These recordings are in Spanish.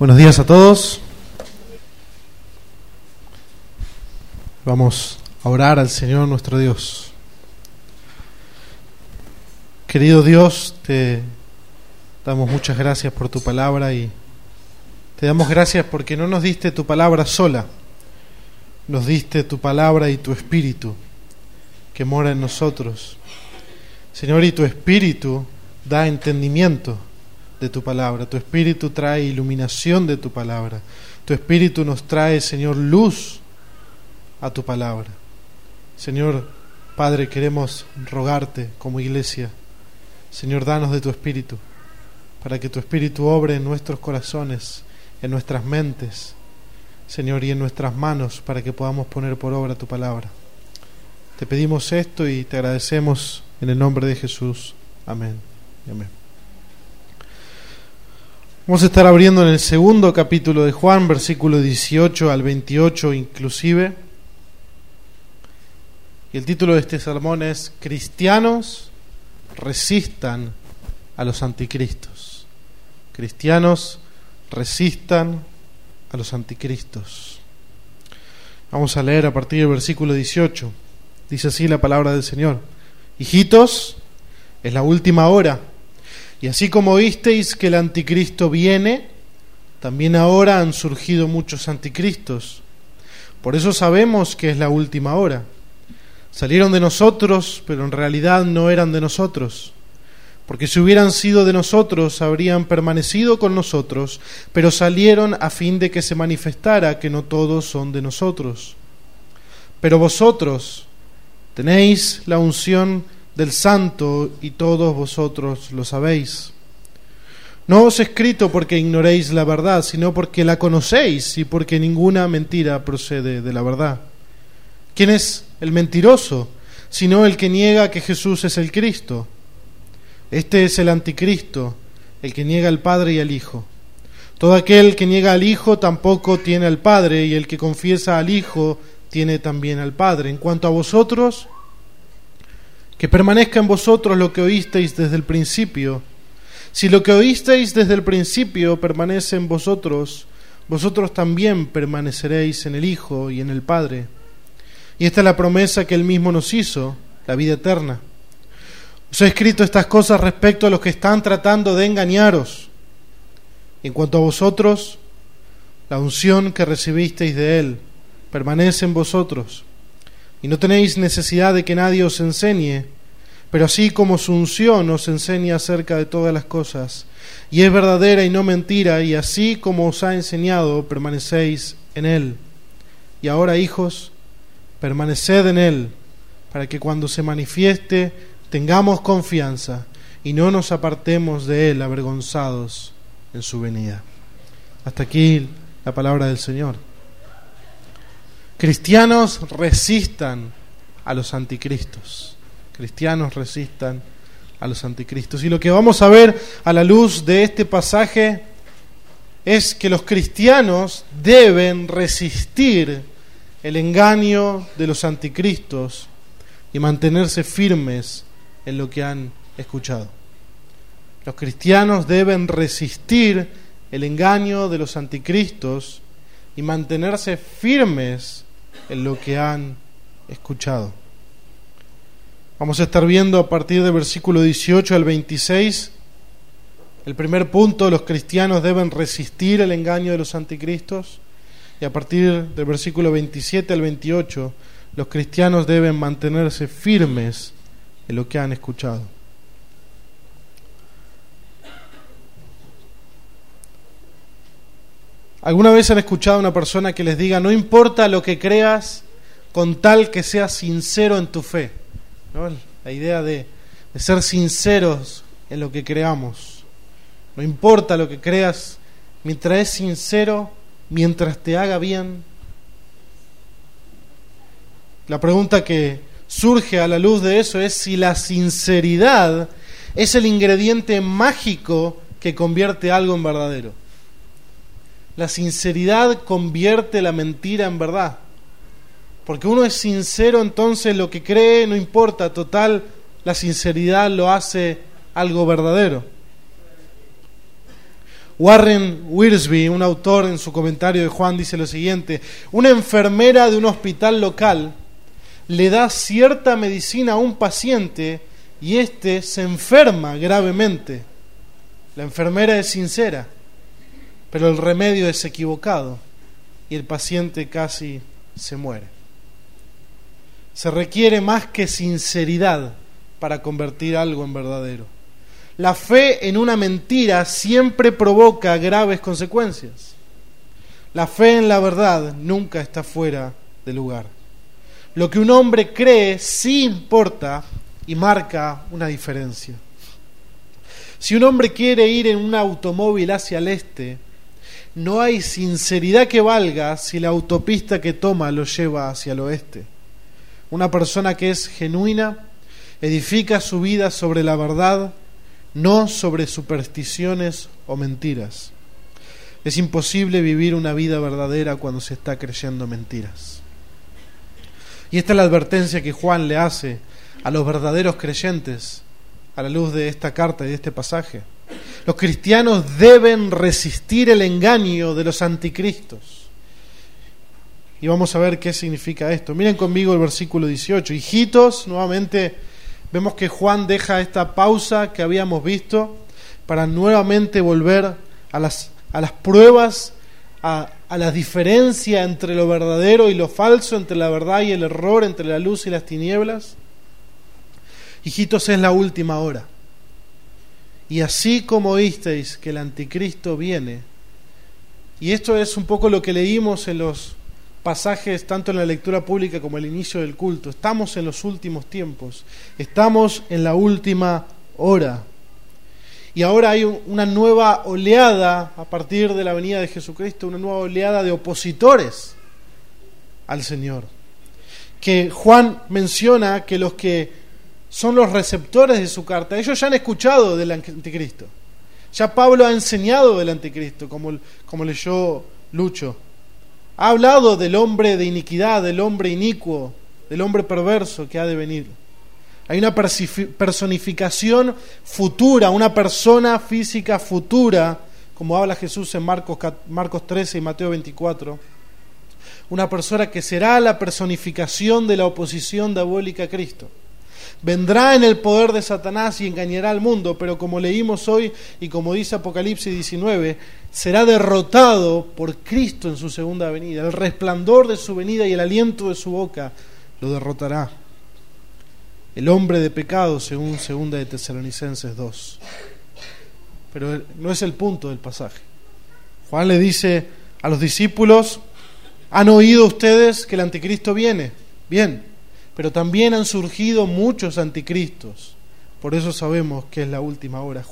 Buenos días a todos. Vamos a orar al Señor nuestro Dios. Querido Dios, te damos muchas gracias por tu palabra y te damos gracias porque no nos diste tu palabra sola, nos diste tu palabra y tu Espíritu que mora en nosotros. Señor, y tu Espíritu da entendimiento de tu palabra, tu Espíritu trae iluminación de tu palabra, tu Espíritu nos trae, Señor, luz a tu palabra. Señor, Padre, queremos rogarte como iglesia, Señor, danos de tu Espíritu, para que tu Espíritu obre en nuestros corazones, en nuestras mentes, Señor, y en nuestras manos, para que podamos poner por obra tu palabra. Te pedimos esto y te agradecemos en el nombre de Jesús. Amén y amén. Vamos a estar abriendo en el segundo capítulo de Juan, versículo 18 al 28 inclusive. Y el título de este sermón es Cristianos resistan a los anticristos. Cristianos resistan a los anticristos. Vamos a leer a partir del versículo 18. Dice así la palabra del Señor: Hijitos, es la última hora. Y así como oísteis que el anticristo viene, también ahora han surgido muchos anticristos. Por eso sabemos que es la última hora. Salieron de nosotros, pero en realidad no eran de nosotros. Porque si hubieran sido de nosotros, habrían permanecido con nosotros, pero salieron a fin de que se manifestara que no todos son de nosotros. Pero vosotros tenéis la unción del Santo y todos vosotros lo sabéis. No os he escrito porque ignoréis la verdad, sino porque la conocéis y porque ninguna mentira procede de la verdad. ¿Quién es el mentiroso, sino el que niega que Jesús es el Cristo? Este es el anticristo, el que niega al Padre y al Hijo. Todo aquel que niega al Hijo tampoco tiene al Padre, y el que confiesa al Hijo tiene también al Padre. En cuanto a vosotros, que permanezca en vosotros lo que oísteis desde el principio. Si lo que oísteis desde el principio permanece en vosotros, vosotros también permaneceréis en el Hijo y en el Padre. Y esta es la promesa que Él mismo nos hizo, la vida eterna. Os he escrito estas cosas respecto a los que están tratando de engañaros. En cuanto a vosotros, la unción que recibisteis de Él permanece en vosotros, y no tenéis necesidad de que nadie os enseñe, pero así como su unción os enseña acerca de todas las cosas, y es verdadera y no mentira, y así como os ha enseñado, permanecéis en Él. Y ahora, hijos, permaneced en Él, para que cuando se manifieste tengamos confianza y no nos apartemos de Él avergonzados en su venida. Hasta aquí la palabra del Señor. Cristianos resistan a los anticristos. Cristianos resistan a los anticristos. Y lo que vamos a ver a la luz de este pasaje es que los cristianos deben resistir el engaño de los anticristos y mantenerse firmes en lo que han escuchado. Los cristianos deben resistir el engaño de los anticristos y mantenerse firmes en lo que han escuchado. Vamos a estar viendo a partir del versículo 18 al 26. El primer punto: los cristianos deben resistir el engaño de los anticristos. Y a partir del versículo 27 al 28, los cristianos deben mantenerse firmes en lo que han escuchado. ¿Alguna vez han escuchado a una persona que les diga: no importa lo que creas, con tal que seas sincero en tu fe? ¿No? La idea de ser sinceros en lo que creamos. No importa lo que creas, mientras es sincero, mientras te haga bien. La pregunta que surge a la luz de eso es si la sinceridad es el ingrediente mágico que convierte algo en verdadero. La sinceridad convierte la mentira en verdad. Porque uno es sincero, entonces lo que cree no importa, total, la sinceridad lo hace algo verdadero. Warren Wiersbe, un autor, en su comentario de Juan, dice lo siguiente: una enfermera de un hospital local le da cierta medicina a un paciente y éste se enferma gravemente. La enfermera es sincera, pero el remedio es equivocado y el paciente casi se muere. Se requiere más que sinceridad para convertir algo en verdadero. La fe en una mentira siempre provoca graves consecuencias. La fe en la verdad nunca está fuera de lugar. Lo que un hombre cree sí importa y marca una diferencia. Si un hombre quiere ir en un automóvil hacia el este, no hay sinceridad que valga si la autopista que toma lo lleva hacia el oeste. Una persona que es genuina edifica su vida sobre la verdad, no sobre supersticiones o mentiras. Es imposible vivir una vida verdadera cuando se está creyendo mentiras. Y esta es la advertencia que Juan le hace a los verdaderos creyentes a la luz de esta carta y de este pasaje. Los cristianos deben resistir el engaño de los anticristos. Y vamos a ver qué significa esto. Miren conmigo el versículo 18. Hijitos, nuevamente vemos que Juan deja esta pausa que habíamos visto para nuevamente volver a las pruebas, a la diferencia entre lo verdadero y lo falso, entre la verdad y el error, entre la luz y las tinieblas. Hijitos, es la última hora. Y así como oísteis que el anticristo viene, y esto es un poco lo que leímos en los pasajes, tanto en la lectura pública como el inicio del culto, estamos en los últimos tiempos, estamos en la última hora. Y ahora hay una nueva oleada a partir de la venida de Jesucristo, una nueva oleada de opositores al Señor. Que Juan menciona que los que son los receptores de su carta, ellos ya han escuchado del anticristo. Ya Pablo ha enseñado del anticristo, como leyó Lucho. Ha hablado del hombre de iniquidad, del hombre inicuo, del hombre perverso que ha de venir. Hay una personificación futura, una persona física futura, como habla Jesús en Marcos 13 y Mateo 24. Una persona que será la personificación de la oposición diabólica a Cristo. Vendrá en el poder de Satanás y engañará al mundo, pero como leímos hoy y como dice Apocalipsis 19, será derrotado por Cristo en su segunda venida. El resplandor de su venida y el aliento de su boca lo derrotará. El hombre de pecado, según 2 de Tesalonicenses 2. Pero no es el punto del pasaje. Juan le dice a los discípulos: ¿han oído ustedes que el anticristo viene? Bien. Pero también han surgido muchos anticristos. Por eso sabemos que es la última hora.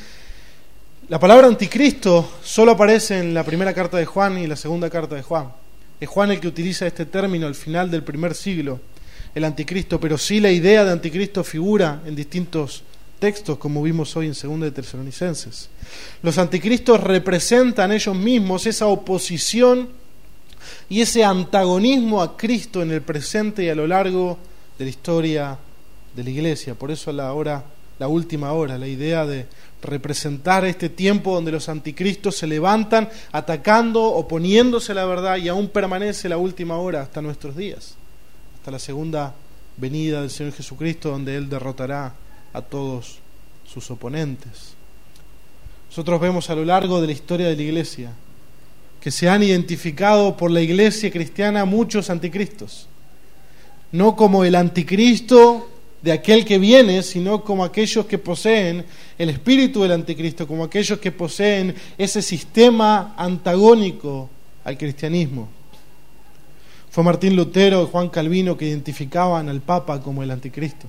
La palabra anticristo solo aparece en la primera carta de Juan y la segunda carta de Juan. Es Juan el que utiliza este término al final del primer siglo, el anticristo, pero sí la idea de anticristo figura en distintos textos, como vimos hoy en 2 de Tesalonicenses. Los anticristos representan ellos mismos esa oposición y ese antagonismo a Cristo en el presente y a lo largo de la historia de la Iglesia. Por eso la última hora, la idea de representar este tiempo donde los anticristos se levantan atacando, oponiéndose a la verdad, y aún permanece la última hora hasta nuestros días, hasta la segunda venida del Señor Jesucristo, donde Él derrotará a todos sus oponentes. Nosotros vemos a lo largo de la historia de la Iglesia que se han identificado por la Iglesia cristiana muchos anticristos, no como el anticristo de aquel que viene, sino como aquellos que poseen el espíritu del anticristo, como aquellos que poseen ese sistema antagónico al cristianismo. Fue Martín Lutero y Juan Calvino que identificaban al Papa como el anticristo,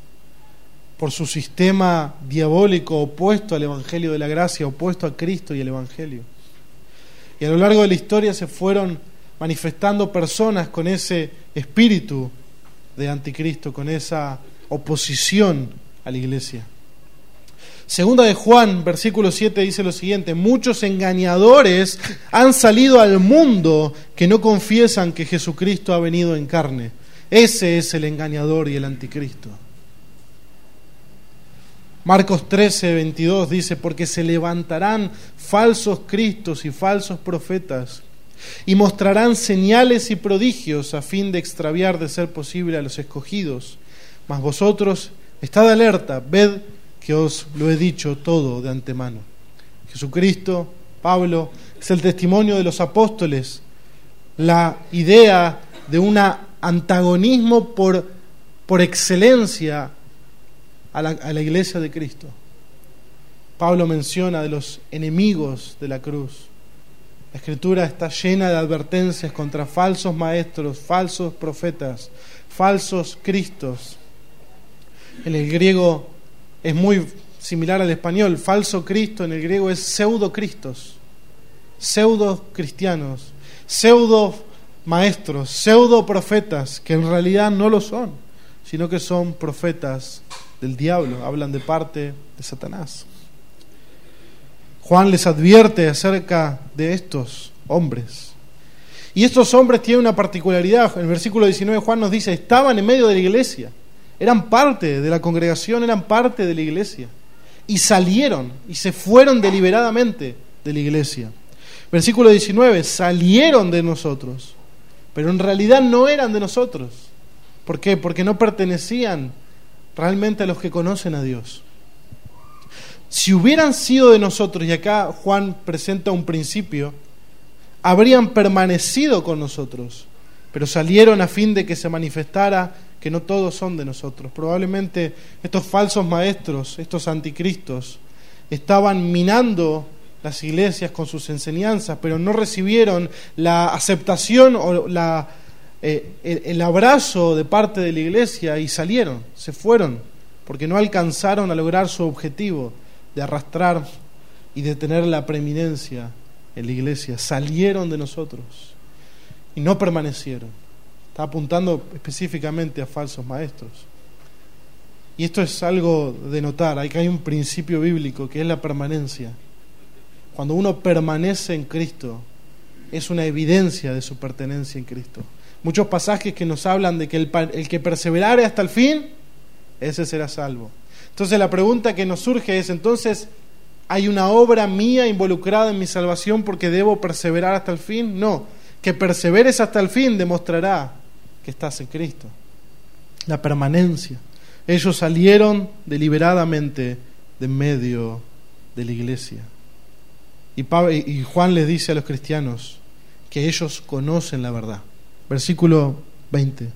por su sistema diabólico opuesto al Evangelio de la Gracia, opuesto a Cristo y el Evangelio. Y a lo largo de la historia se fueron manifestando personas con ese espíritu de anticristo, con esa oposición a la Iglesia. Segunda de Juan, versículo 7, dice lo siguiente: muchos engañadores han salido al mundo que no confiesan que Jesucristo ha venido en carne. Ese es el engañador y el anticristo. Marcos 13:22 dice: porque se levantarán falsos cristos y falsos profetas, y mostrarán señales y prodigios a fin de extraviar de ser posible a los escogidos. Mas vosotros estad alerta, ved que os lo he dicho todo de antemano. Jesucristo, Pablo, es el testimonio de los apóstoles, la idea de un antagonismo por excelencia a la iglesia de Cristo. Pablo menciona de los enemigos de la cruz. La Escritura está llena de advertencias contra falsos maestros, falsos profetas, falsos cristos. En el griego es muy similar al español. Falso Cristo en el griego es pseudo-cristos, pseudo-cristianos, pseudo-maestros, pseudo-profetas, que en realidad no lo son, sino que son profetas del diablo, hablan de parte de Satanás. Juan les advierte acerca de estos hombres. Y estos hombres tienen una particularidad. En el versículo 19 Juan nos dice: estaban en medio de la iglesia, eran parte de la congregación, eran parte de la iglesia, y salieron y se fueron deliberadamente de la iglesia. Versículo 19: salieron de nosotros, pero en realidad no eran de nosotros. ¿Por qué? Porque no pertenecían realmente a los que conocen a Dios. Si hubieran sido de nosotros, y acá Juan presenta un principio, habrían permanecido con nosotros, pero salieron a fin de que se manifestara que no todos son de nosotros. Probablemente estos falsos maestros, estos anticristos, estaban minando las iglesias con sus enseñanzas, pero no recibieron la aceptación o el abrazo de parte de la iglesia y salieron, se fueron, porque no alcanzaron a lograr su objetivo de arrastrar y de tener la preeminencia en la iglesia. Salieron de nosotros y no permanecieron. Está apuntando específicamente a falsos maestros. Y esto es algo de notar. Hay un principio bíblico que es la permanencia. Cuando uno permanece en Cristo, es una evidencia de su pertenencia en Cristo. Muchos pasajes que nos hablan de que el que perseverare hasta el fin, ese será salvo. Entonces la pregunta que nos surge es: entonces, ¿hay una obra mía involucrada en mi salvación porque debo perseverar hasta el fin? No, que perseveres hasta el fin demostrará que estás en Cristo. La permanencia. Ellos salieron deliberadamente de en medio de la iglesia. Y Juan les dice a los cristianos que ellos conocen la verdad. Versículo 20: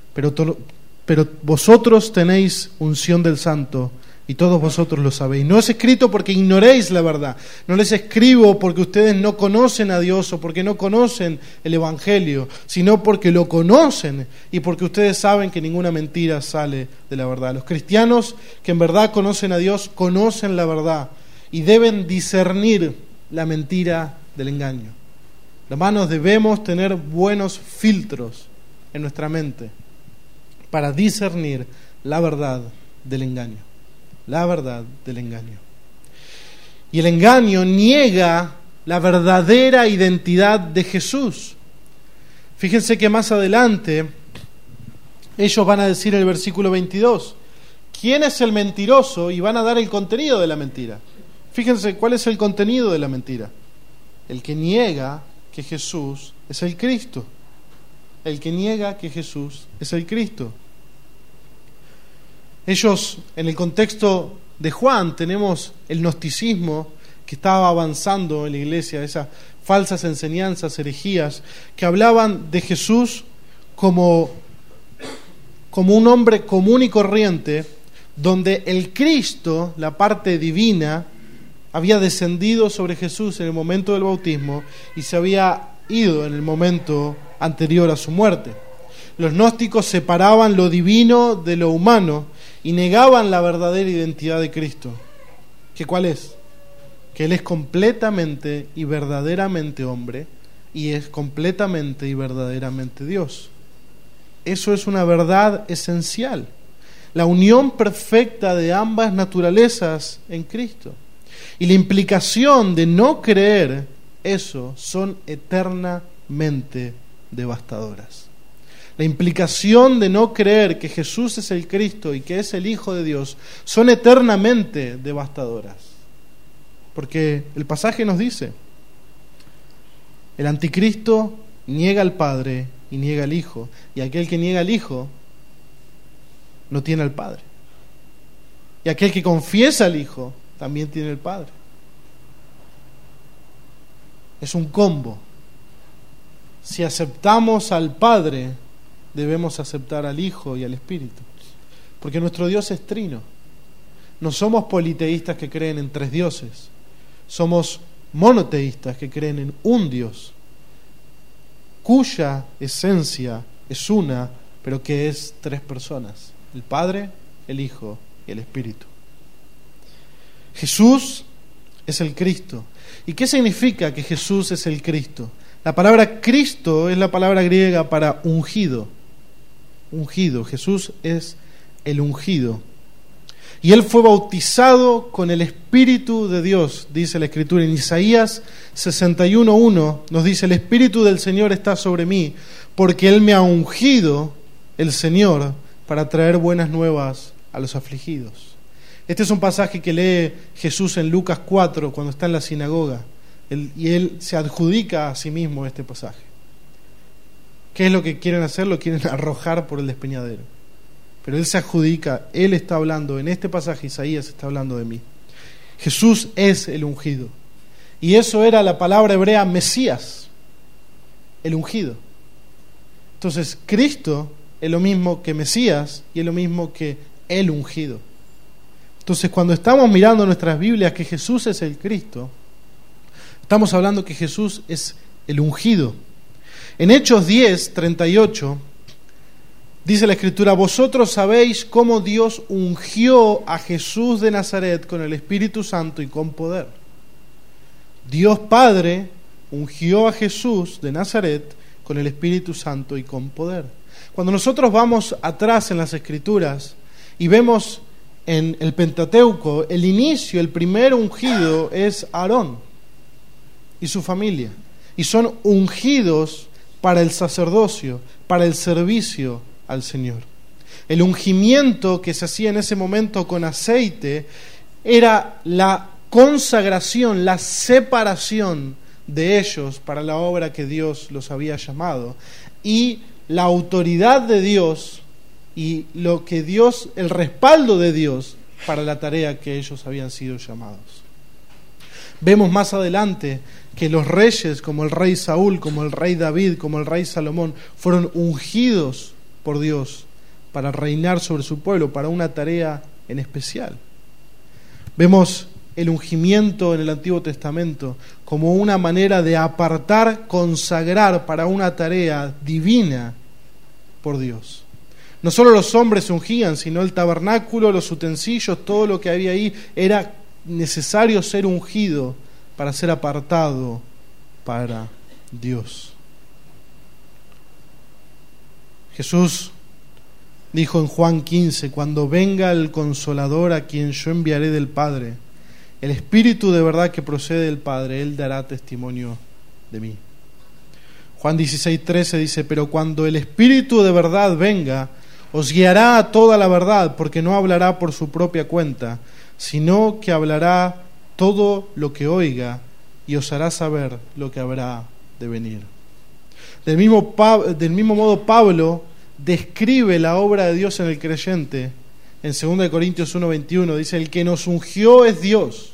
pero vosotros tenéis unción del Santo, y todos vosotros lo sabéis. No es escrito porque ignoréis la verdad. No les escribo porque ustedes no conocen a Dios o porque no conocen el Evangelio, sino porque lo conocen y porque ustedes saben que ninguna mentira sale de la verdad. Los cristianos que en verdad conocen a Dios, conocen la verdad y deben discernir la mentira del engaño. Hermanos, debemos tener buenos filtros en nuestra mente para discernir la verdad del engaño. La verdad del engaño. Y el engaño niega la verdadera identidad de Jesús. Fíjense que más adelante ellos van a decir en el versículo 22: ¿quién es el mentiroso? Y van a dar el contenido de la mentira. Fíjense cuál es el contenido de la mentira: el que niega que Jesús es el Cristo. El que niega que Jesús es el Cristo. Ellos, en el contexto de Juan, tenemos el gnosticismo que estaba avanzando en la iglesia, esas falsas enseñanzas, herejías, que hablaban de Jesús como un hombre común y corriente, donde el Cristo, la parte divina, había descendido sobre Jesús en el momento del bautismo y se había ido en el momento anterior a su muerte. Los gnósticos separaban lo divino de lo humano y negaban la verdadera identidad de Cristo. ¿Qué cuál es? Que Él es completamente y verdaderamente hombre y es completamente y verdaderamente Dios. Eso es una verdad esencial. La unión perfecta de ambas naturalezas en Cristo. Y la implicación de no creer eso son eternamente devastadoras. la implicación de no creer que Jesús es el Cristo y que es el Hijo de Dios, son eternamente devastadoras. Porque el pasaje nos dice, el anticristo niega al Padre y niega al Hijo, y aquel que niega al Hijo no tiene al Padre. Y aquel que confiesa al Hijo también tiene el Padre. Es un combo. Si aceptamos al Padre, debemos aceptar al Hijo y al Espíritu. Porque nuestro Dios es trino. No somos politeístas que creen en 3 dioses. Somos monoteístas que creen en un Dios, cuya esencia es una, pero que es 3 personas: el Padre, el Hijo y el Espíritu. Jesús es el Cristo. ¿Y qué significa que Jesús es el Cristo? La palabra Cristo es la palabra griega para ungido. Ungido. Jesús es el ungido. Y Él fue bautizado con el Espíritu de Dios, dice la Escritura. En Isaías 61:1 nos dice: el Espíritu del Señor está sobre mí, porque Él me ha ungido, el Señor, para traer buenas nuevas a los afligidos. Este es un pasaje que lee Jesús en Lucas 4, cuando está en la sinagoga. Y Él se adjudica a sí mismo este pasaje. ¿Qué es lo que quieren hacer? Lo quieren arrojar por el despeñadero. Pero Él se adjudica, Él está hablando, en este pasaje Isaías está hablando de mí. Jesús es el ungido. Y eso era la palabra hebrea Mesías, el ungido. Entonces, Cristo es lo mismo que Mesías y es lo mismo que el ungido. Entonces, cuando estamos mirando nuestras Biblias que Jesús es el Cristo, estamos hablando que Jesús es el ungido. En Hechos 10:38 dice la Escritura: vosotros sabéis cómo Dios ungió a Jesús de Nazaret con el Espíritu Santo y con poder. Dios Padre ungió a Jesús de Nazaret con el Espíritu Santo y con poder. Cuando nosotros vamos atrás en las Escrituras y vemos en el Pentateuco, el inicio, el primer ungido es Aarón y su familia. Y son ungidos para el sacerdocio, para el servicio al Señor. El ungimiento que se hacía en ese momento con aceite era la consagración, la separación de ellos para la obra que Dios los había llamado, y la autoridad de Dios y lo que Dios, el respaldo de Dios para la tarea que ellos habían sido llamados. Vemos más adelante que los reyes, como el rey Saúl, como el rey David, como el rey Salomón, fueron ungidos por Dios para reinar sobre su pueblo, para una tarea en especial. Vemos el ungimiento en el Antiguo Testamento como una manera de apartar, consagrar para una tarea divina por Dios. No solo los hombres se ungían, sino el tabernáculo, los utensilios, todo lo que había ahí, era necesario ser ungido para ser apartado para Dios. Jesús dijo en Juan 15: cuando venga el Consolador, a quien yo enviaré del Padre, el Espíritu de verdad que procede del Padre, Él dará testimonio de mí. Juan 16:13 dice: pero cuando el Espíritu de verdad venga, os guiará a toda la verdad, porque no hablará por su propia cuenta, sino que hablará todo lo que oiga y os hará saber lo que habrá de venir. Del mismo modo, Pablo describe la obra de Dios en el creyente. En 2 Corintios 1:21 dice: el que nos ungió es Dios.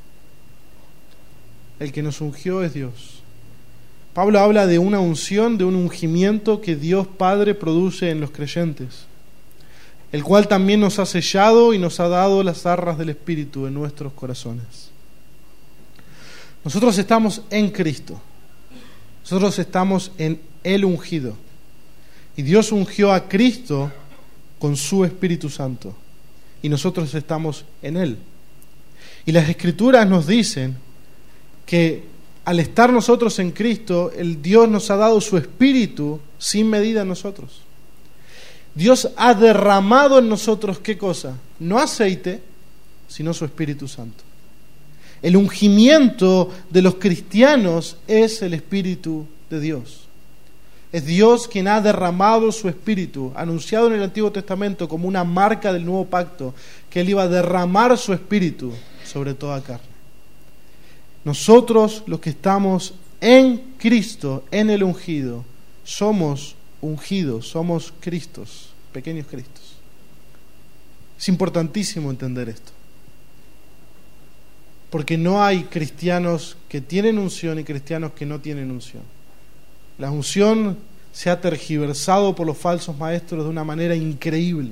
El que nos ungió es Dios. Pablo habla de una unción, de un ungimiento que Dios Padre produce en los creyentes, el cual también nos ha sellado y nos ha dado las arras del Espíritu en nuestros corazones. Nosotros estamos en Cristo. Nosotros estamos en el ungido. Y Dios ungió a Cristo con su Espíritu Santo. Y nosotros estamos en Él. Y las Escrituras nos dicen que al estar nosotros en Cristo, el Dios nos ha dado su Espíritu sin medida a nosotros. Dios ha derramado en nosotros, ¿qué cosa? No aceite, sino su Espíritu Santo. El ungimiento de los cristianos es el Espíritu de Dios. Es Dios quien ha derramado su Espíritu, anunciado en el Antiguo Testamento como una marca del nuevo pacto, que Él iba a derramar su Espíritu sobre toda carne. Nosotros, los que estamos en Cristo, en el ungido, somos ungidos, somos Cristos, pequeños Cristos. Es importantísimo entender esto, porque no hay cristianos que tienen unción y cristianos que no tienen unción. La unción se ha tergiversado por los falsos maestros de una manera increíble,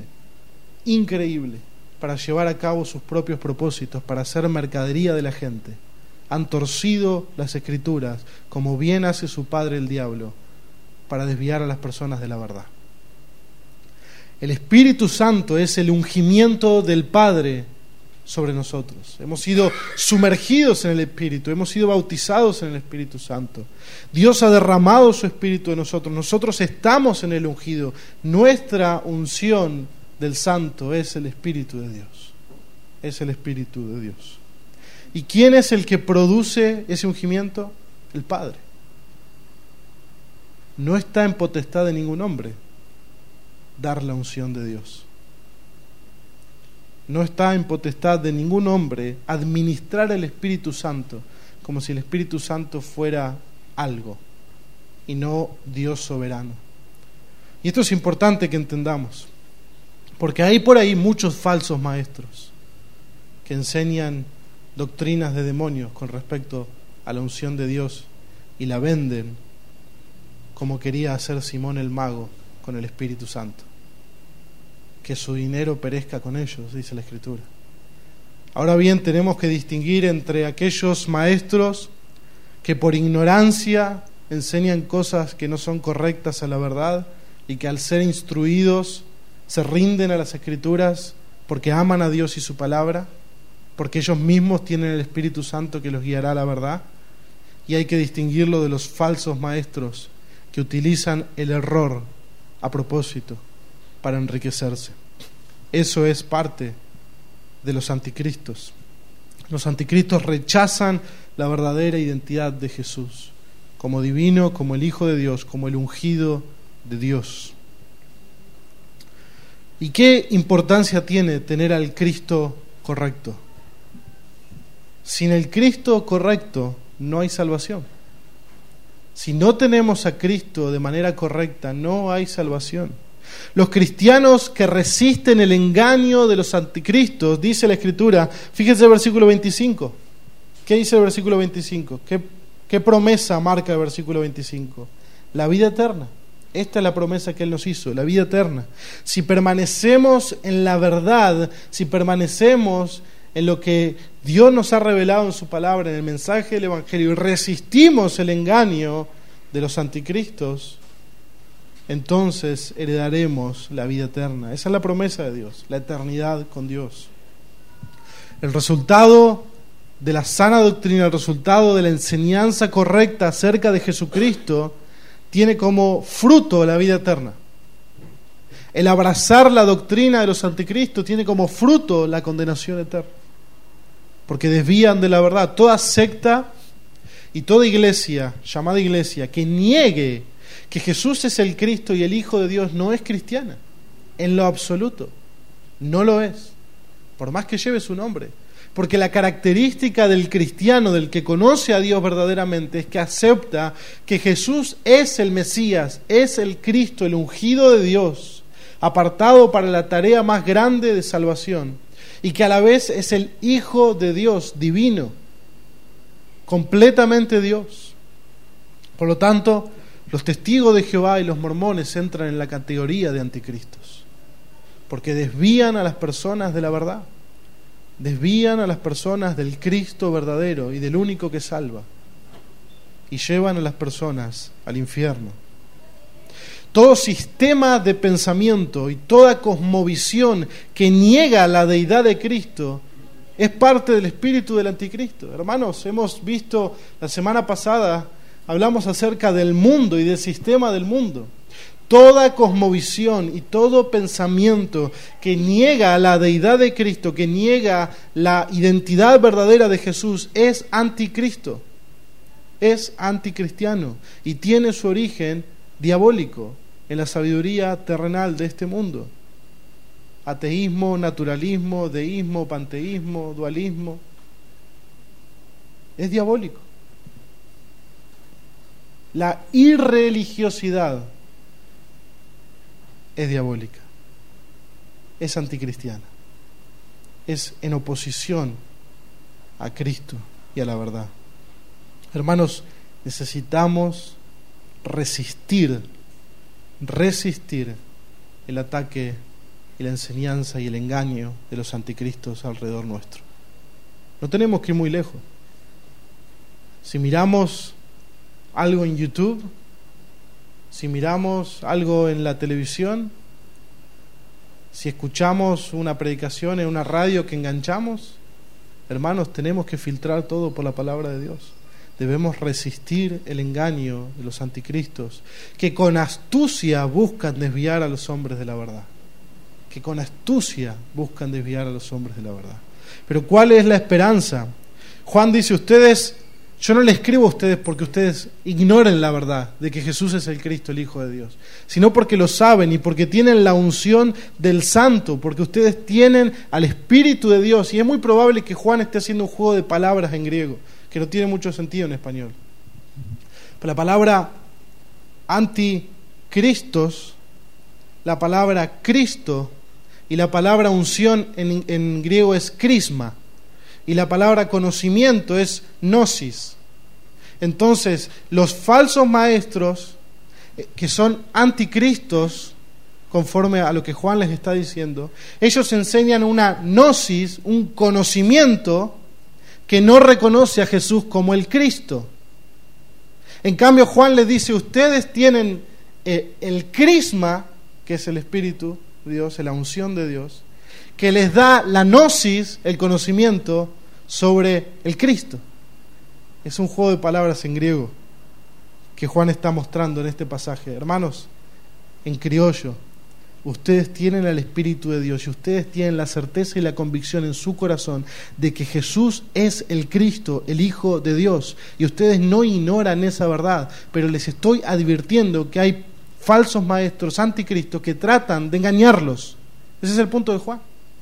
para llevar a cabo sus propios propósitos, para hacer mercadería de la gente. Han torcido las Escrituras, como bien hace su padre el diablo, para desviar a las personas de la verdad. El Espíritu Santo es el ungimiento del Padre sobre nosotros. Hemos sido sumergidos en el Espíritu, hemos sido bautizados en el Espíritu Santo. Dios ha derramado su Espíritu en nosotros. Nosotros estamos en el ungido. Nuestra unción del Santo es el Espíritu de Dios. Es el Espíritu de Dios. ¿Y quién es el que produce ese ungimiento? El Padre. No está en potestad de ningún hombre dar la unción de Dios. No está en potestad de ningún hombre administrar el Espíritu Santo como si el Espíritu Santo fuera algo y no Dios soberano. Y esto es importante que entendamos, porque hay por ahí muchos falsos maestros que enseñan doctrinas de demonios con respecto a la unción de Dios y la venden como quería hacer Simón el mago con el Espíritu Santo. Que su dinero perezca con ellos, dice la Escritura. Ahora bien, tenemos que distinguir entre aquellos maestros que por ignorancia enseñan cosas que no son correctas a la verdad y que al ser instruidos se rinden a las Escrituras porque aman a Dios y su palabra, porque ellos mismos tienen el Espíritu Santo que los guiará a la verdad. Y hay que distinguirlo de los falsos maestros que utilizan el error a propósito para enriquecerse. Eso es parte de los anticristos. Los anticristos rechazan la verdadera identidad de Jesús como divino, como el Hijo de Dios, como el ungido de Dios. ¿Y qué importancia tiene tener al Cristo correcto? Sin el Cristo correcto no hay salvación. Si no tenemos a Cristo de manera correcta, no hay salvación. Los cristianos que resisten el engaño de los anticristos, dice la Escritura, fíjense el versículo 25. ¿Qué dice el versículo 25? ¿Qué promesa marca el versículo 25? La vida eterna. Esta es la promesa que Él nos hizo, la vida eterna. Si permanecemos en la verdad, si permanecemos en lo que Dios nos ha revelado en su palabra, en el mensaje del Evangelio, y resistimos el engaño de los anticristos, entonces heredaremos la vida eterna. Esa es la promesa de Dios, la eternidad con Dios. El resultado de la sana doctrina, el resultado de la enseñanza correcta acerca de Jesucristo, tiene como fruto la vida eterna. El abrazar la doctrina de los anticristos tiene como fruto la condenación eterna, porque desvían de la verdad. Toda secta y toda iglesia, llamada iglesia, que niegue que Jesús es el Cristo y el Hijo de Dios no es cristiana, en lo absoluto, no lo es, por más que lleve su nombre, porque la característica del cristiano, del que conoce a Dios verdaderamente, es que acepta que Jesús es el Mesías, es el Cristo, el ungido de Dios, apartado para la tarea más grande de salvación, y que a la vez es el Hijo de Dios, divino, completamente Dios. Por lo tanto, los testigos de Jehová y los mormones entran en la categoría de anticristos, porque desvían a las personas de la verdad, desvían a las personas del Cristo verdadero y del único que salva, y llevan a las personas al infierno. Todo sistema de pensamiento y toda cosmovisión que niega la deidad de Cristo es parte del espíritu del anticristo. Hermanos, hemos visto la semana pasada, hablamos acerca del mundo y del sistema del mundo. Toda cosmovisión y todo pensamiento que niega la deidad de Cristo, que niega la identidad verdadera de Jesús, es anticristo, es anticristiano y tiene su origen diabólico en la sabiduría terrenal de este mundo. Ateísmo, naturalismo, deísmo, panteísmo, dualismo. Es diabólico. La irreligiosidad es diabólica. Es anticristiana. Es en oposición a Cristo y a la verdad. Hermanos, necesitamos resistir el ataque y la enseñanza y el engaño de los anticristos alrededor nuestro. No tenemos que ir muy lejos. Si miramos algo en YouTube, si miramos algo en la televisión, si escuchamos una predicación en una radio que enganchamos, hermanos, tenemos que filtrar todo por la palabra de Dios. Debemos resistir el engaño de los anticristos, que con astucia buscan desviar a los hombres de la verdad. Que con astucia buscan desviar a los hombres de la verdad. Pero ¿cuál es la esperanza? Juan dice, yo no le escribo a ustedes porque ustedes ignoren la verdad de que Jesús es el Cristo, el Hijo de Dios, sino porque lo saben y porque tienen la unción del Santo, porque ustedes tienen al Espíritu de Dios. Y es muy probable que Juan esté haciendo un juego de palabras en griego, que no tiene mucho sentido en español. Pero la palabra anticristos, la palabra Cristo y la palabra unción en griego es crisma, y la palabra conocimiento es gnosis. Entonces, los falsos maestros, que son anticristos, conforme a lo que Juan les está diciendo, ellos enseñan una gnosis, un conocimiento que no reconoce a Jesús como el Cristo. En cambio, Juan les dice, ustedes tienen el crisma, que es el Espíritu de Dios, la unción de Dios, que les da la gnosis, el conocimiento sobre el Cristo. Es un juego de palabras en griego que Juan está mostrando en este pasaje. Hermanos, en criollo, ustedes tienen al Espíritu de Dios y ustedes tienen la certeza y la convicción en su corazón de que Jesús es el Cristo, el Hijo de Dios, y ustedes no ignoran esa verdad, pero les estoy advirtiendo que hay falsos maestros anticristos que tratan de engañarlos. Ese es el punto de Juan.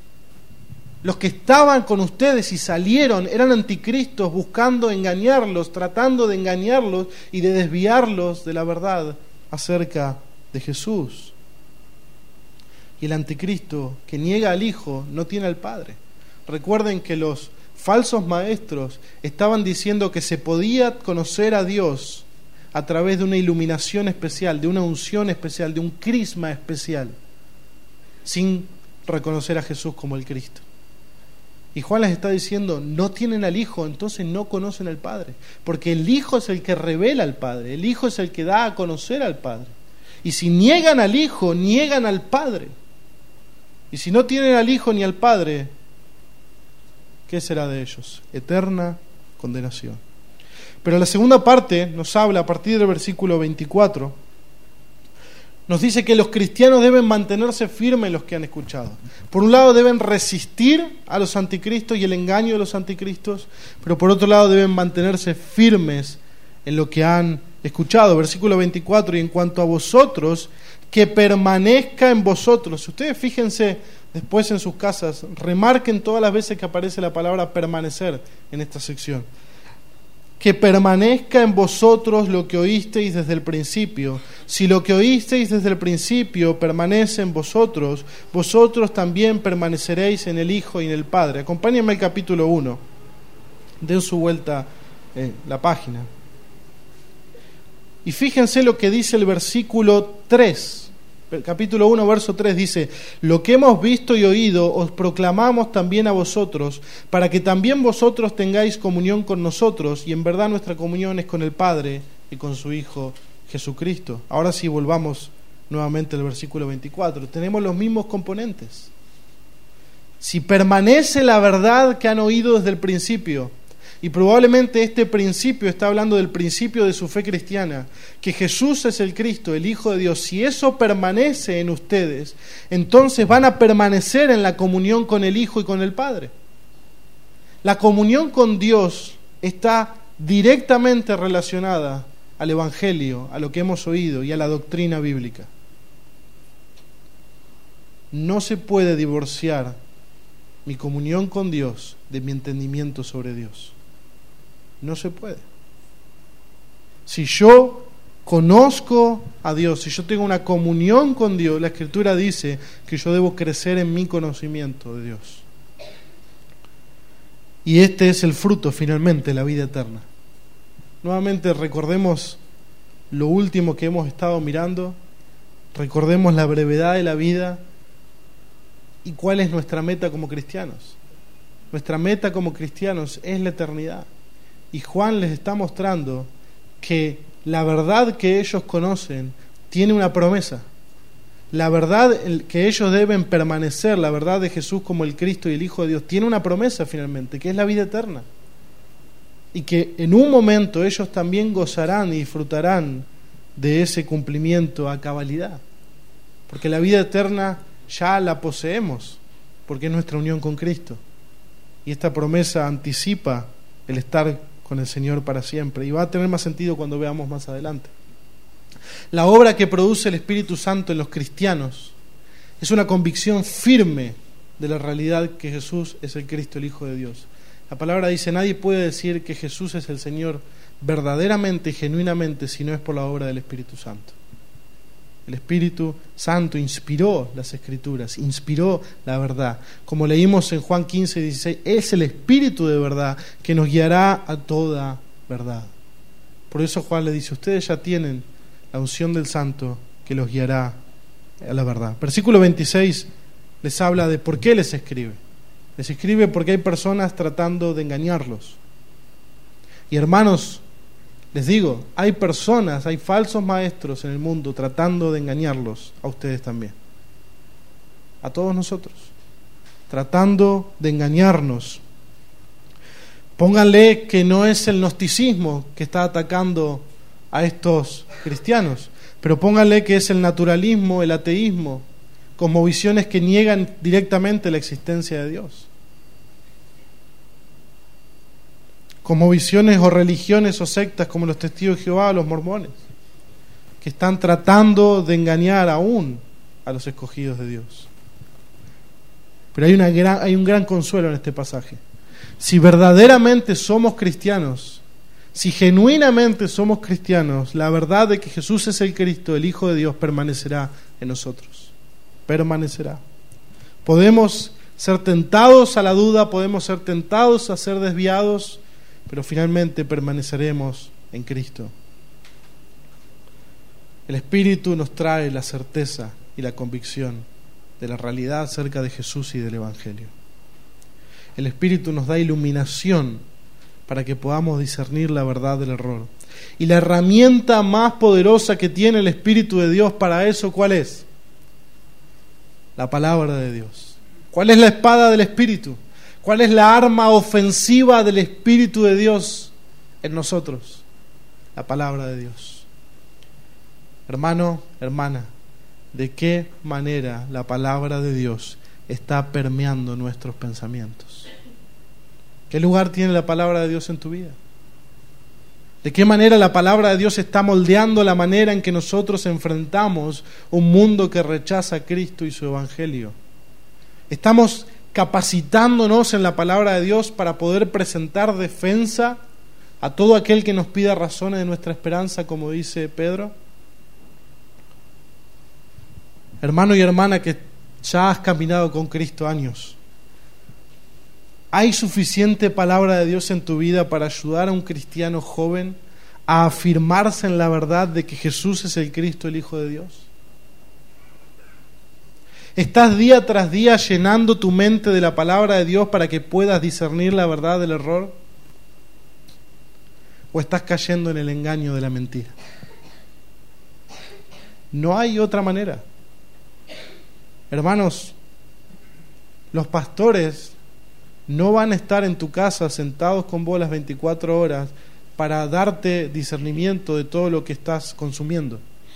Los que estaban con ustedes y salieron eran anticristos buscando engañarlos, tratando de engañarlos y de desviarlos de la verdad acerca de Jesús. Y el anticristo que niega al Hijo no tiene al Padre. Recuerden que los falsos maestros estaban diciendo que se podía conocer a Dios a través de una iluminación especial, de una unción especial, de un crisma especial, sin reconocer a Jesús como el Cristo. Y Juan les está diciendo, no tienen al Hijo, entonces no conocen al Padre, porque el Hijo es el que revela al Padre, el Hijo es el que da a conocer al Padre. Y si niegan al Hijo, niegan al Padre. Y si no tienen al Hijo ni al Padre, ¿qué será de ellos? Eterna condenación. Pero la segunda parte nos habla, a partir del versículo 24, nos dice que los cristianos deben mantenerse firmes en los que han escuchado. Por un lado deben resistir a los anticristos y el engaño de los anticristos, pero por otro lado deben mantenerse firmes en lo que han escuchado. Versículo 24, y en cuanto a vosotros, que permanezca en vosotros. Ustedes fíjense después en sus casas, remarquen todas las veces que aparece la palabra permanecer en esta sección. Que permanezca en vosotros lo que oísteis desde el principio. Si lo que oísteis desde el principio permanece en vosotros, vosotros también permaneceréis en el Hijo y en el Padre. Acompáñenme al capítulo 1. Den su vuelta en la página. Y fíjense lo que dice el versículo 3. El capítulo 1, verso 3 dice: lo que hemos visto y oído os proclamamos también a vosotros, para que también vosotros tengáis comunión con nosotros, y en verdad nuestra comunión es con el Padre y con su Hijo Jesucristo. Ahora sí, volvamos nuevamente al versículo 24. Tenemos los mismos componentes. Si permanece la verdad que han oído desde el principio, y probablemente este principio está hablando del principio de su fe cristiana, que Jesús es el Cristo, el Hijo de Dios. Si eso permanece en ustedes, entonces van a permanecer en la comunión con el Hijo y con el Padre. La comunión con Dios está directamente relacionada al Evangelio, a lo que hemos oído y a la doctrina bíblica. No se puede divorciar mi comunión con Dios de mi entendimiento sobre Dios. No se puede. Si yo conozco a Dios, si yo tengo una comunión con Dios, la Escritura dice que yo debo crecer en mi conocimiento de Dios. Y este es el fruto, finalmente, de la vida eterna. Nuevamente recordemos lo último que hemos estado mirando, recordemos la brevedad de la vida y cuál es nuestra meta como cristianos. Nuestra meta como cristianos es la eternidad. Y Juan les está mostrando que la verdad que ellos conocen tiene una promesa. La verdad que ellos deben permanecer, la verdad de Jesús como el Cristo y el Hijo de Dios, tiene una promesa finalmente, que es la vida eterna. Y que en un momento ellos también gozarán y disfrutarán de ese cumplimiento a cabalidad. Porque la vida eterna ya la poseemos, porque es nuestra unión con Cristo. Y esta promesa anticipa el estar con el Señor para siempre. Y va a tener más sentido cuando veamos más adelante. La obra que produce el Espíritu Santo en los cristianos es una convicción firme de la realidad que Jesús es el Cristo, el Hijo de Dios. La palabra dice, nadie puede decir que Jesús es el Señor verdaderamente y genuinamente si no es por la obra del Espíritu Santo. El Espíritu Santo inspiró las Escrituras, inspiró la verdad. Como leímos en Juan 15, 16, es el Espíritu de verdad que nos guiará a toda verdad. Por eso Juan le dice, ustedes ya tienen la unción del Santo que los guiará a la verdad. Versículo 26 les habla de por qué les escribe. Les escribe porque hay personas tratando de engañarlos. Y hermanos, les digo, hay personas, hay falsos maestros en el mundo tratando de engañarlos a ustedes también. A todos nosotros. Tratando de engañarnos. Pónganle que no es el gnosticismo que está atacando a estos cristianos, pero pónganle que es el naturalismo, el ateísmo, cosmovisiones que niegan directamente la existencia de Dios. Cosmovisiones o religiones o sectas como los testigos de Jehová o los mormones, que están tratando de engañar aún a los escogidos de Dios. Pero hay un gran consuelo en este pasaje. Si verdaderamente somos cristianos, si genuinamente somos cristianos, la verdad de que Jesús es el Cristo, el Hijo de Dios, permanecerá en nosotros. Permanecerá. Podemos ser tentados a la duda, podemos ser tentados a ser desviados, pero finalmente permaneceremos en Cristo. El Espíritu nos trae la certeza y la convicción de la realidad acerca de Jesús y del Evangelio. El Espíritu nos da iluminación para que podamos discernir la verdad del error. Y la herramienta más poderosa que tiene el Espíritu de Dios para eso, ¿cuál es? La palabra de Dios. ¿Cuál es la espada del Espíritu? ¿Cuál es la arma ofensiva del Espíritu de Dios en nosotros? La palabra de Dios. Hermano, hermana, ¿de qué manera la palabra de Dios está permeando nuestros pensamientos? ¿Qué lugar tiene la palabra de Dios en tu vida? ¿De qué manera la palabra de Dios está moldeando la manera en que nosotros enfrentamos un mundo que rechaza a Cristo y su Evangelio? ¿Estamos capacitándonos en la palabra de Dios para poder presentar defensa a todo aquel que nos pida razones de nuestra esperanza, como dice Pedro? Hermano y hermana que ya has caminado con Cristo años, ¿hay suficiente palabra de Dios en tu vida para ayudar a un cristiano joven a afirmarse en la verdad de que Jesús es el Cristo, el Hijo de Dios? ¿Estás día tras día llenando tu mente de la palabra de Dios para que puedas discernir la verdad del error? ¿O estás cayendo en el engaño de la mentira? No hay otra manera. Hermanos, los pastores no van a estar en tu casa sentados con vos las 24 horas para darte discernimiento de todo lo que estás consumiendo,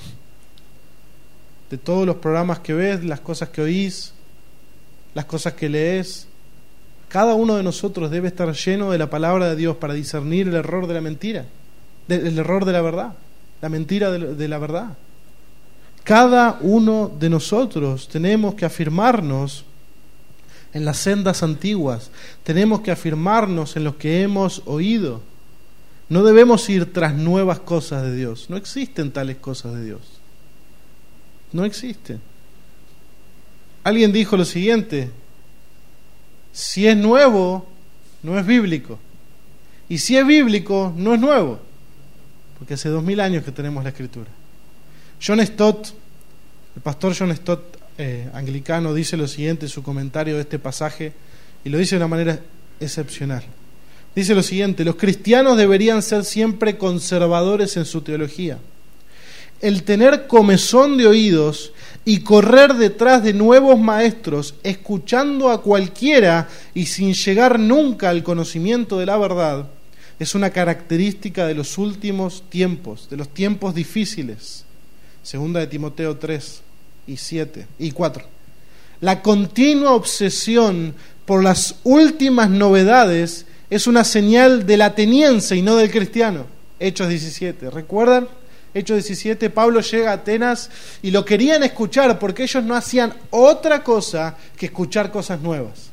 de todos los programas que ves, las cosas que oís, las cosas que lees. Cada uno de nosotros debe estar lleno de la palabra de Dios para discernir el error de la mentira, el error de la verdad. la mentira de la verdad. Cada uno de nosotros tenemos que afirmarnos en las sendas antiguas, tenemos que afirmarnos en lo que hemos oído. No debemos ir tras nuevas cosas de Dios. No existen tales cosas de Dios. No existen. Alguien dijo lo siguiente: si es nuevo, no es bíblico. Y si es bíblico, no es nuevo. Porque hace 2000 años que tenemos la Escritura. John Stott, el pastor John Stott, anglicano, dice lo siguiente en su comentario de este pasaje, y lo dice de una manera excepcional. Dice lo siguiente: los cristianos deberían ser siempre conservadores en su teología. El tener comezón de oídos y correr detrás de nuevos maestros, escuchando a cualquiera y sin llegar nunca al conocimiento de la verdad, es una característica de los últimos tiempos, de los tiempos difíciles. Segunda de Timoteo 3 y 7 y 4. La continua obsesión por las últimas novedades es una señal del ateniense y no del cristiano. Hechos 17, ¿recuerdan? Hechos 17, Pablo llega a Atenas y lo querían escuchar porque ellos no hacían otra cosa que escuchar cosas nuevas.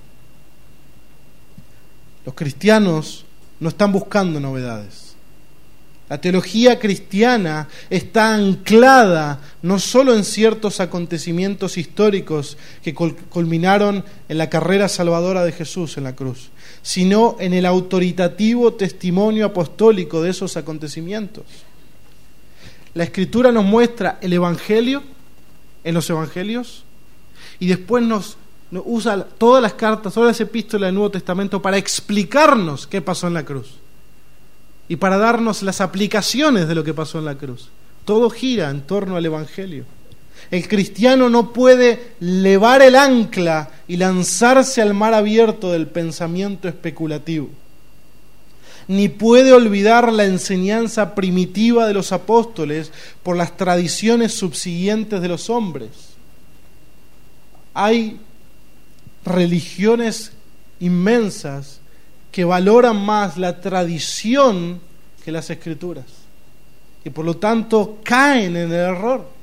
Los cristianos no están buscando novedades. La teología cristiana está anclada no solo en ciertos acontecimientos históricos que culminaron en la carrera salvadora de Jesús en la cruz, sino en el autoritativo testimonio apostólico de esos acontecimientos. La Escritura nos muestra el Evangelio en los Evangelios y después nos usa todas las cartas, todas las epístolas del Nuevo Testamento para explicarnos qué pasó en la cruz y para darnos las aplicaciones de lo que pasó en la cruz. Todo gira en torno al Evangelio. El cristiano no puede levar el ancla y lanzarse al mar abierto del pensamiento especulativo, ni puede olvidar la enseñanza primitiva de los apóstoles por las tradiciones subsiguientes de los hombres. Hay religiones inmensas que valoran más la tradición que las Escrituras y por lo tanto caen en el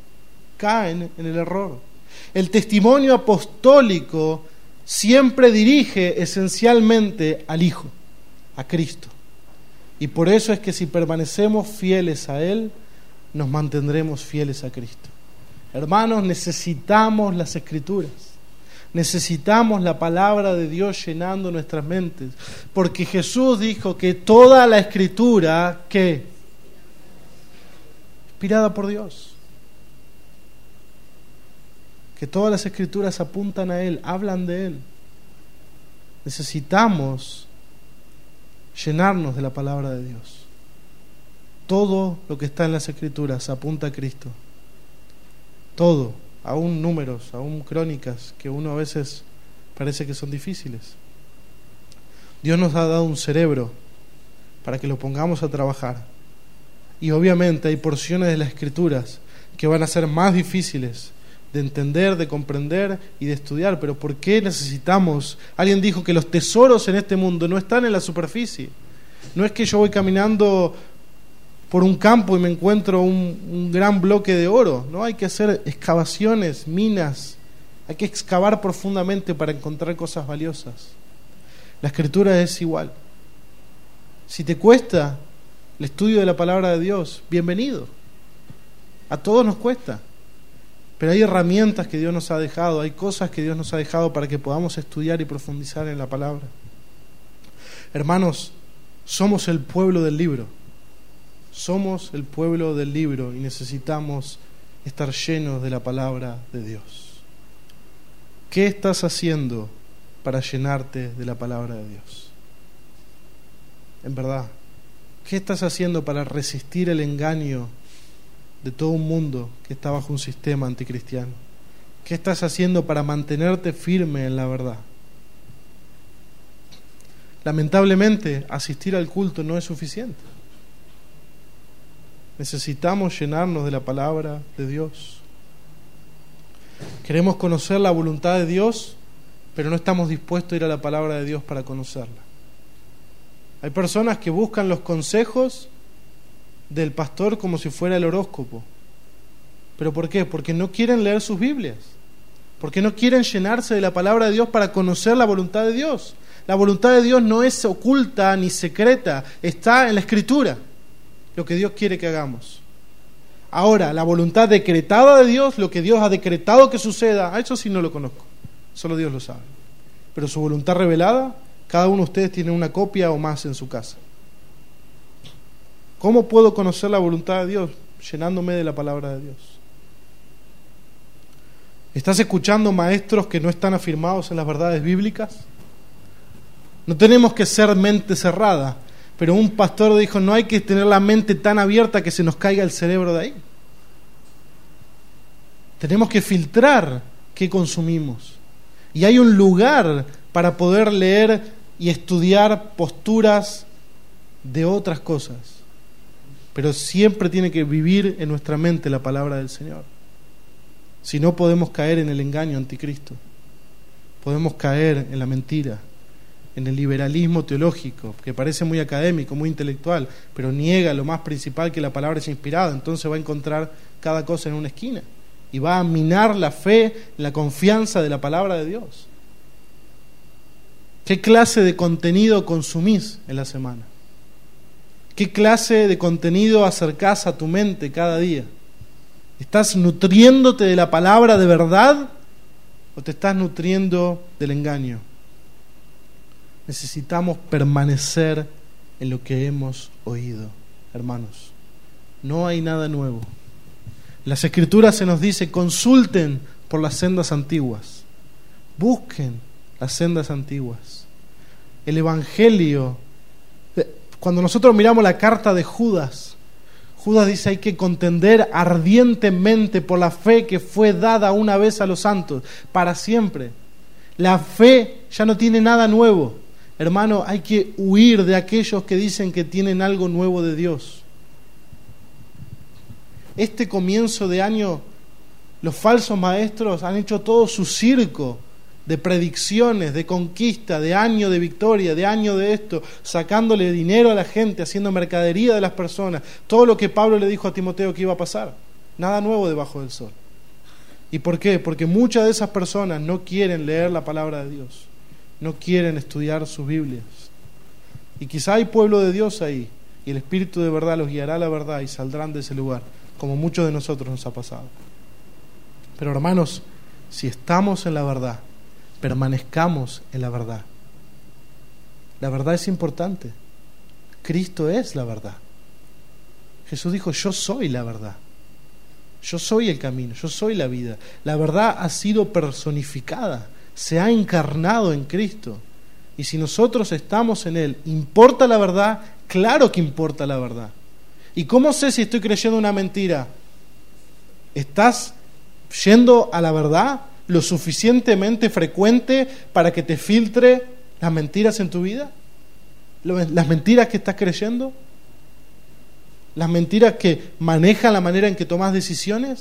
error. El testimonio apostólico siempre dirige esencialmente al Hijo, a Cristo. Y por eso es que si permanecemos fieles a Él, nos mantendremos fieles a Cristo. Hermanos, necesitamos las Escrituras. Necesitamos la palabra de Dios llenando nuestras mentes. Porque Jesús dijo que toda la Escritura, ¿qué? Inspirada por Dios. Que todas las Escrituras apuntan a Él, hablan de Él. Necesitamos llenarnos de la palabra de Dios. Todo lo que está en las Escrituras apunta a Cristo. Todo, aún números, aún crónicas que uno a veces parece que son difíciles. Dios nos ha dado un cerebro para que lo pongamos a trabajar. Y obviamente hay porciones de las Escrituras que van a ser más difíciles de entender, de comprender y de estudiar. Pero ¿por qué necesitamos? Alguien dijo que los tesoros en este mundo no están en la superficie. No es que yo voy caminando por un campo y me encuentro un gran bloque de oro. No, hay que hacer excavaciones, minas. Hay que excavar profundamente para encontrar cosas valiosas. La Escritura es igual. Si te cuesta el estudio de la palabra de Dios, bienvenido. A todos nos cuesta. Pero hay herramientas que Dios nos ha dejado, hay cosas que Dios nos ha dejado para que podamos estudiar y profundizar en la palabra. Hermanos, somos el pueblo del libro. Somos el pueblo del libro y necesitamos estar llenos de la palabra de Dios. ¿Qué estás haciendo para llenarte de la palabra de Dios? En verdad, ¿qué estás haciendo para resistir el engaño de todo un mundo que está bajo un sistema anticristiano? ¿Qué estás haciendo para mantenerte firme en la verdad? Lamentablemente, asistir al culto no es suficiente. Necesitamos llenarnos de la palabra de Dios. Queremos conocer la voluntad de Dios, pero no estamos dispuestos a ir a la palabra de Dios para conocerla. Hay personas que buscan los consejos del pastor como si fuera el horóscopo. ¿Pero por qué? Porque no quieren leer sus Biblias. Porque no quieren llenarse de la palabra de Dios para conocer la voluntad de Dios. La voluntad de Dios no es oculta ni secreta, está en la Escritura, lo que Dios quiere que hagamos. Ahora, la voluntad decretada de Dios, lo que Dios ha decretado que suceda, a eso sí no lo conozco, solo Dios lo sabe. Pero su voluntad revelada, cada uno de ustedes tiene una copia o más en su casa. ¿Cómo puedo conocer la voluntad de Dios? Llenándome de la palabra de Dios. ¿Estás escuchando maestros que no están afirmados en las verdades bíblicas? No tenemos que ser mente cerrada, pero un pastor dijo, no hay que tener la mente tan abierta que se nos caiga el cerebro de ahí. Tenemos que filtrar qué consumimos. Y hay un lugar para poder leer y estudiar posturas de otras cosas. Pero siempre tiene que vivir en nuestra mente la palabra del Señor. Si no, podemos caer en el engaño anticristo. Podemos caer en la mentira, en el liberalismo teológico, que parece muy académico, muy intelectual, pero niega lo más principal, que la palabra es inspirada. Entonces va a encontrar cada cosa en una esquina y va a minar la fe, la confianza de la palabra de Dios. ¿Qué clase de contenido consumís en la semana? ¿Qué clase de contenido acercás a tu mente cada día? ¿Estás nutriéndote de la palabra de verdad o te estás nutriendo del engaño? Necesitamos permanecer en lo que hemos oído, hermanos. No hay nada nuevo. En las Escrituras se nos dice, consulten por las sendas antiguas. Busquen las sendas antiguas. El Evangelio, cuando nosotros miramos la carta de Judas, Judas dice, hay que contender ardientemente por la fe que fue dada una vez a los santos, para siempre. La fe ya no tiene nada nuevo. Hermano, hay que huir de aquellos que dicen que tienen algo nuevo de Dios. Este comienzo de año, los falsos maestros han hecho todo su circo de predicciones, de conquista, de año de victoria, de año de esto, sacándole dinero a la gente, haciendo mercadería de las personas. Todo lo que Pablo le dijo a Timoteo que iba a pasar. Nada nuevo debajo del sol. ¿Y por qué? Porque muchas de esas personas no quieren leer la palabra de Dios. No quieren estudiar sus Biblias. Y quizá hay pueblo de Dios ahí, y el Espíritu de verdad los guiará a la verdad y saldrán de ese lugar, como muchos de nosotros nos ha pasado. Pero hermanos, si estamos en la verdad, permanezcamos en la verdad. La verdad es importante. Cristo es la verdad. Jesús dijo, yo soy la verdad. Yo soy el camino, yo soy la vida. La verdad ha sido personificada, se ha encarnado en Cristo. Y si nosotros estamos en Él, ¿importa la verdad? Claro que importa la verdad. ¿Y cómo sé si estoy creyendo una mentira? ¿Estás yendo a la verdad lo suficientemente frecuente para que te filtre las mentiras en tu vida? ¿Las mentiras que estás creyendo? ¿Las mentiras que manejan la manera en que tomas decisiones?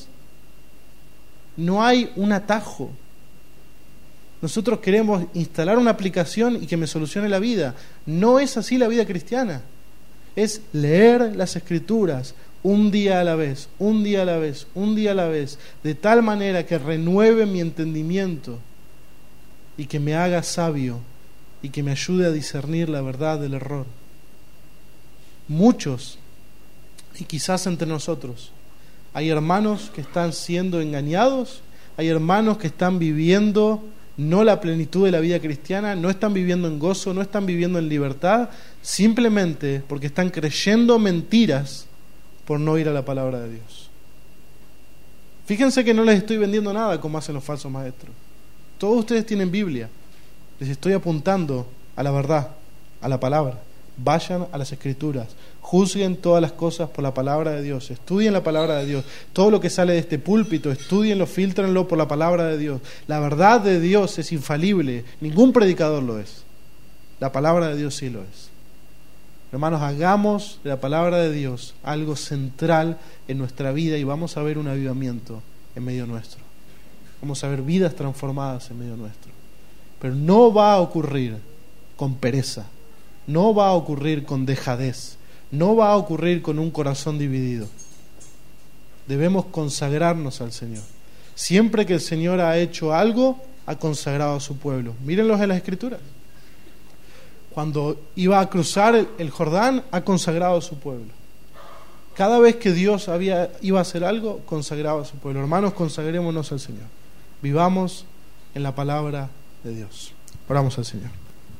No hay un atajo. Nosotros queremos instalar una aplicación y que me solucione la vida. No es así la vida cristiana. Es leer las Escrituras un día a la vez, un día a la vez, un día a la vez, de tal manera que renueve mi entendimiento y que me haga sabio y que me ayude a discernir la verdad del error. Muchos, y quizás entre nosotros, hay hermanos que están siendo engañados, hay hermanos que están viviendo no la plenitud de la vida cristiana, no están viviendo en gozo, no están viviendo en libertad, simplemente porque están creyendo mentiras por no ir a la palabra de Dios. Fíjense que no les estoy vendiendo nada como hacen los falsos maestros. Todos ustedes tienen Biblia. Les estoy apuntando a la verdad, a la palabra. Vayan a las Escrituras, juzguen todas las cosas por la palabra de Dios, estudien la palabra de Dios. Todo lo que sale de este púlpito, estudienlo, fíltrenlo por la palabra de Dios. La verdad de Dios es infalible, ningún predicador lo es. La palabra de Dios sí lo es. Hermanos, hagamos de la palabra de Dios algo central en nuestra vida y vamos a ver un avivamiento en medio nuestro. Vamos a ver vidas transformadas en medio nuestro. Pero no va a ocurrir con pereza. No va a ocurrir con dejadez, no va a ocurrir con un corazón dividido. Debemos consagrarnos al Señor. Siempre que el Señor ha hecho algo, ha consagrado a su pueblo. Mírenlos en las Escrituras. Cuando iba a cruzar el Jordán, ha consagrado a su pueblo. Cada vez que Dios iba a hacer algo, consagraba a su pueblo. Hermanos, consagrémonos al Señor. Vivamos en la palabra de Dios. Oramos al Señor.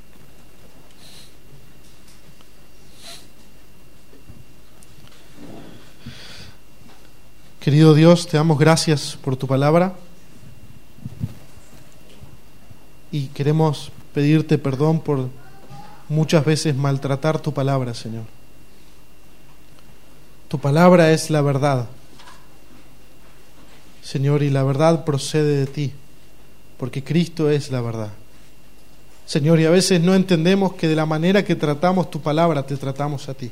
Querido Dios, te damos gracias por tu palabra y queremos pedirte perdón por muchas veces maltratar tu palabra, Señor. Tu palabra es la verdad, Señor, y la verdad procede de ti, porque Cristo es la verdad. Señor, y a veces no entendemos que de la manera que tratamos tu palabra, te tratamos a ti.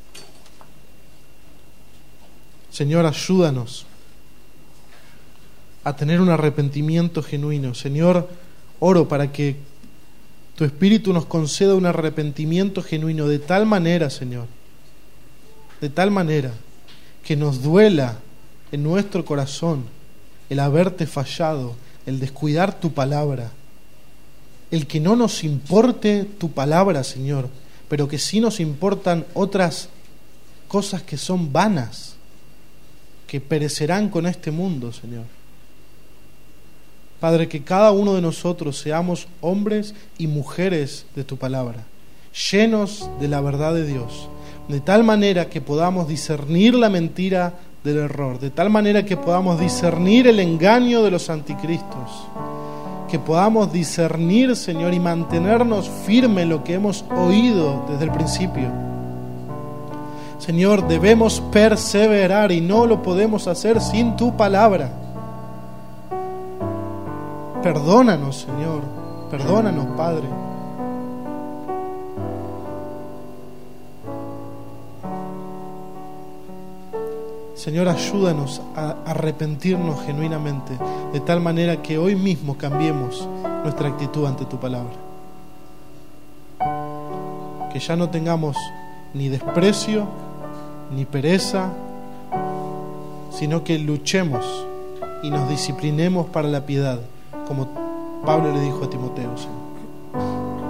Señor, ayúdanos a tener un arrepentimiento genuino. Señor, oro para que tu Espíritu nos conceda un arrepentimiento genuino de tal manera, Señor, de tal manera que nos duela en nuestro corazón el haberte fallado, el descuidar tu palabra, el que no nos importe tu palabra, Señor, pero que sí nos importan otras cosas que son vanas, que perecerán con este mundo, Señor. Padre, que cada uno de nosotros seamos hombres y mujeres de tu palabra, llenos de la verdad de Dios, de tal manera que podamos discernir la mentira del error, de tal manera que podamos discernir el engaño de los anticristos, que podamos discernir, Señor, y mantenernos firmes en lo que hemos oído desde el principio. Señor, debemos perseverar y no lo podemos hacer sin tu palabra. Perdónanos, Señor, perdónanos, Padre. Señor, ayúdanos a arrepentirnos genuinamente, de tal manera que hoy mismo cambiemos nuestra actitud ante tu palabra. Que ya no tengamos ni desprecio, ni pereza, sino que luchemos y nos disciplinemos para la piedad, como Pablo le dijo a Timoteo, Señor.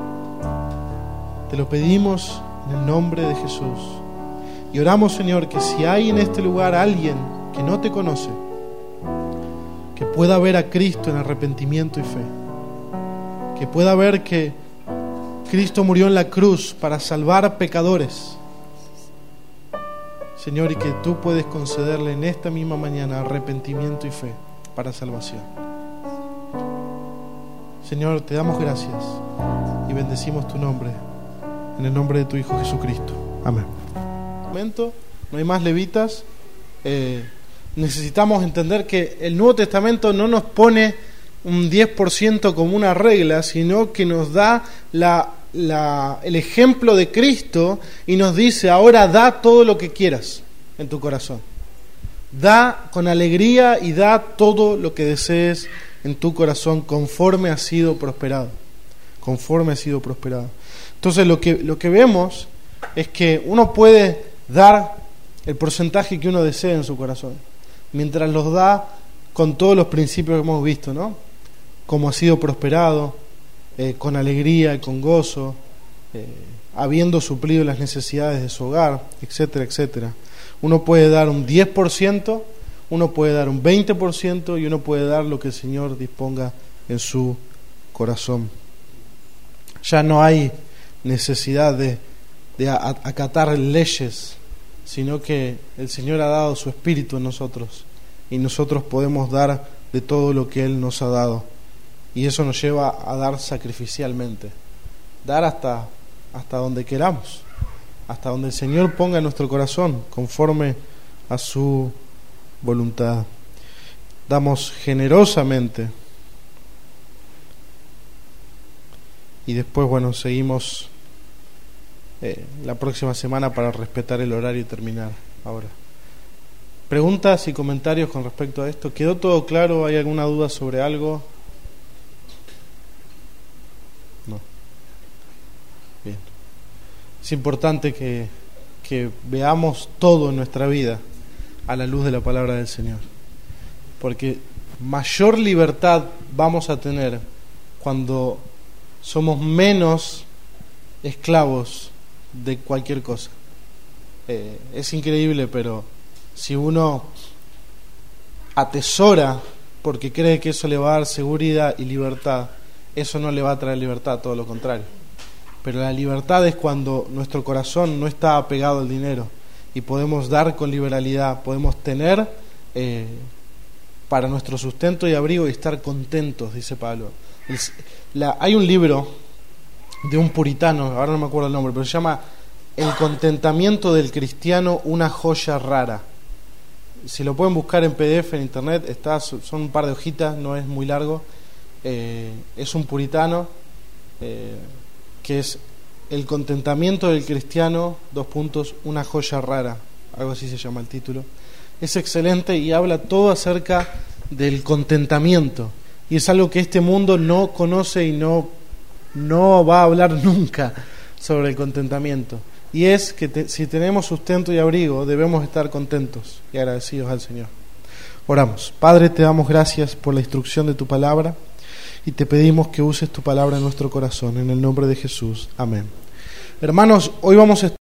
Te lo pedimos en el nombre de Jesús. Y oramos, Señor, que si hay en este lugar alguien que no te conoce, que pueda ver a Cristo en arrepentimiento y fe, que pueda ver que Cristo murió en la cruz para salvar a pecadores, Señor, y que tú puedes concederle en esta misma mañana arrepentimiento y fe para salvación. Señor, te damos gracias y bendecimos tu nombre, en el nombre de tu Hijo Jesucristo. Amén. No hay más levitas. Necesitamos entender que el Nuevo Testamento no nos pone un 10% como una regla, sino que nos da el ejemplo de Cristo y nos dice: ahora da todo lo que quieras en tu corazón, da con alegría y da todo lo que desees en tu corazón, conforme ha sido prosperado, Entonces lo que vemos es que uno puede dar el porcentaje que uno desee en su corazón, mientras los da con todos los principios que hemos visto, ¿no? Como ha sido prosperado, con alegría y con gozo, habiendo suplido las necesidades de su hogar, etcétera, etcétera. Uno puede dar un 10%, uno puede dar un 20% y uno puede dar lo que el Señor disponga en su corazón. Ya no hay necesidad de acatar leyes, sino que el Señor ha dado su Espíritu en nosotros y nosotros podemos dar de todo lo que Él nos ha dado, y eso nos lleva a dar sacrificialmente, dar hasta donde queramos, hasta donde el Señor ponga en nuestro corazón, conforme a su voluntad. Damos generosamente y después, seguimos la próxima semana para respetar el horario y terminar ahora. ¿Preguntas y comentarios con respecto a esto? ¿Quedó todo claro? ¿Hay alguna duda sobre algo? No. Bien. Es importante que que veamos todo en nuestra vida a la luz de la palabra del Señor. Porque mayor libertad vamos a tener cuando somos menos esclavos de cualquier cosa. Es increíble, pero si uno atesora porque cree que eso le va a dar seguridad y libertad, eso no le va a traer libertad, todo lo contrario. Pero la libertad es cuando nuestro corazón no está apegado al dinero y podemos dar con liberalidad, podemos tener para nuestro sustento y abrigo y estar contentos, dice Pablo. Hay un libro de un puritano, ahora no me acuerdo el nombre, pero se llama El contentamiento del cristiano, una joya rara. Si lo pueden buscar en PDF en internet, son un par de hojitas, no es muy largo. Es un puritano que es El contentamiento del cristiano, una joya rara, algo así se llama el título. Es excelente y habla todo acerca del contentamiento, y es algo que este mundo no conoce y no va a hablar nunca sobre el contentamiento. Y es que si tenemos sustento y abrigo, debemos estar contentos y agradecidos al Señor. Oramos. Padre, te damos gracias por la instrucción de tu palabra y te pedimos que uses tu palabra en nuestro corazón, en el nombre de Jesús. Amén. Hermanos, hoy vamos a